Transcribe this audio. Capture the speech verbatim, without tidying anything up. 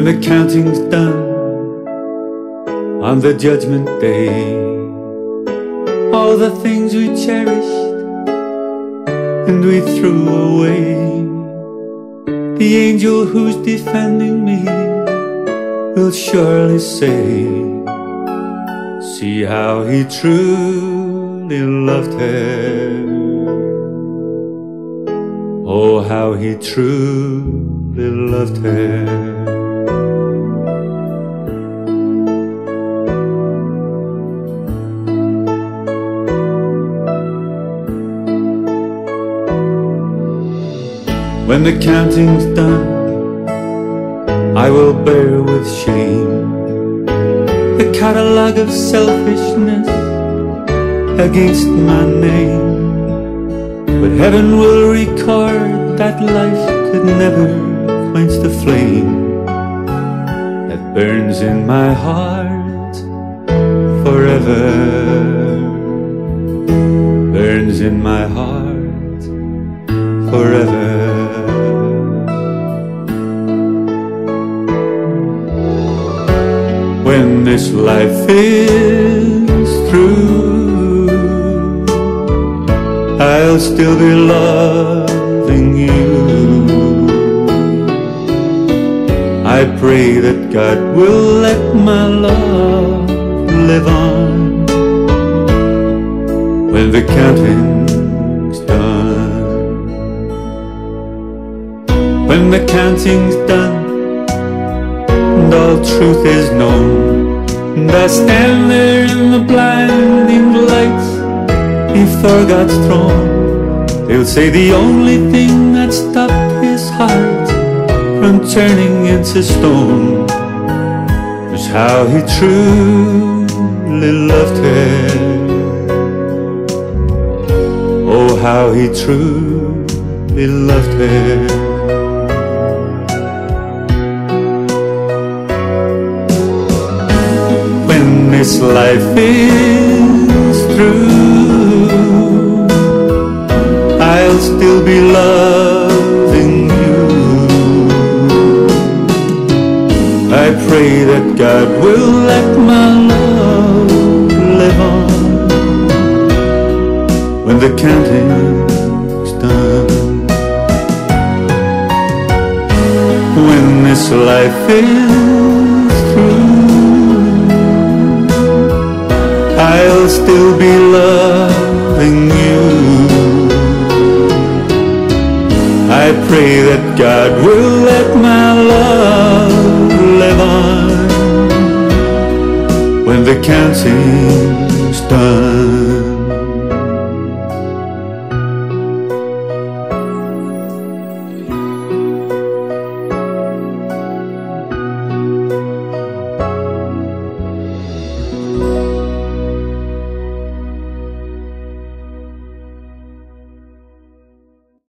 When the counting's done on the judgment day, all the things we cherished and we threw away, the angel who's defending me will surely say, see how he truly loved her. Oh, how he truly loved her. When the counting's done, I will bear with shame the catalogue of selfishness against my name. But heaven will record that life could never quench the flame that burns in my heart forever. Burns in my heart forever. When this life is through, I'll still be loving you. I pray that God will let my love live on when the counting's done. When the counting's done and all truth is known, and I stand there in the blinding lights before God's throne, they'll say the only thing that stopped his heart from turning into stone was how he truly loved her. Oh, how he truly loved her. This life is through, I'll still be loving you. I pray that God will let my love live on when the counting's done. When this life is through, I'll still be loving you. I pray that God will let my love live on when the counting